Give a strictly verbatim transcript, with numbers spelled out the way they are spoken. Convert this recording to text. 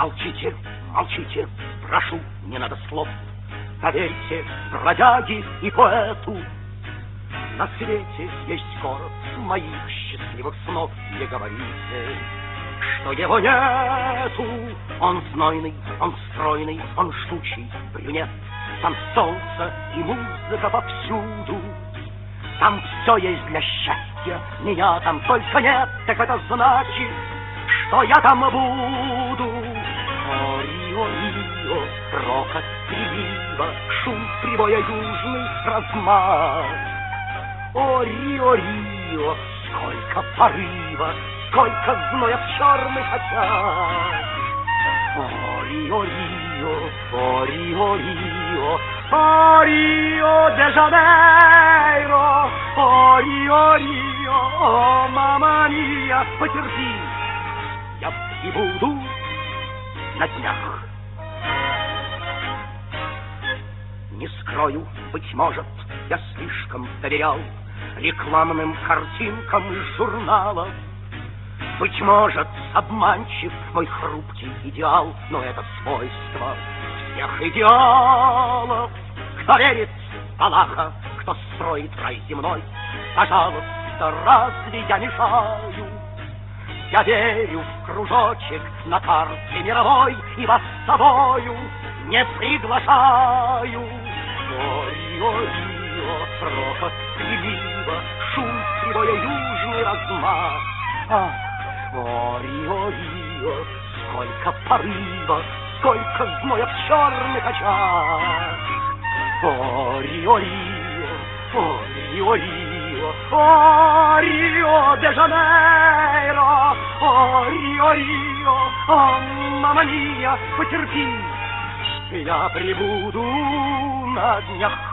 Молчите, молчите, прошу, не надо слов. Поверьте, бродяги и поэту, на свете есть город моих счастливых снов. Не говорите, что его нету. Он знойный, он стройный, он жгучий брюнет. Там солнце и музыка повсюду. Там все есть для счастья, меня там только нет. Так это значит, что я там буду. О, Рио, Рио, рокот прилива, шум прибоя, южный размах. О, Рио, Рио, сколько порыва, сколько зноя в черных очах. О, Рио, Рио, о, Рио, Рио, о, Рио де Жанейро, о, Рио, Рио, о, мама мия, потерпи, я прибуду на днях. Не скрою, быть может, я слишком доверял рекламным картинкам из журналов. Быть может, обманчив мой хрупкий идеал, но это свойство всех идеалов. Кто верит в Аллаха, кто строит рай земной, пожалуйста, разве я мешаю? Я верю в кружочек на карте мировой и вас с собою не приглашаю. О, Рио, Рио, рокот прилива, шум прибоя, южный размах. Ах, о, Рио, Рио, сколько порыва, сколько зноя в черных очах. О, Рио, Рио, о, Рио, Рио, о, Рио де Жанейро, о, Рио, Рио, о, мама мия, потерпи, я прибуду на днях.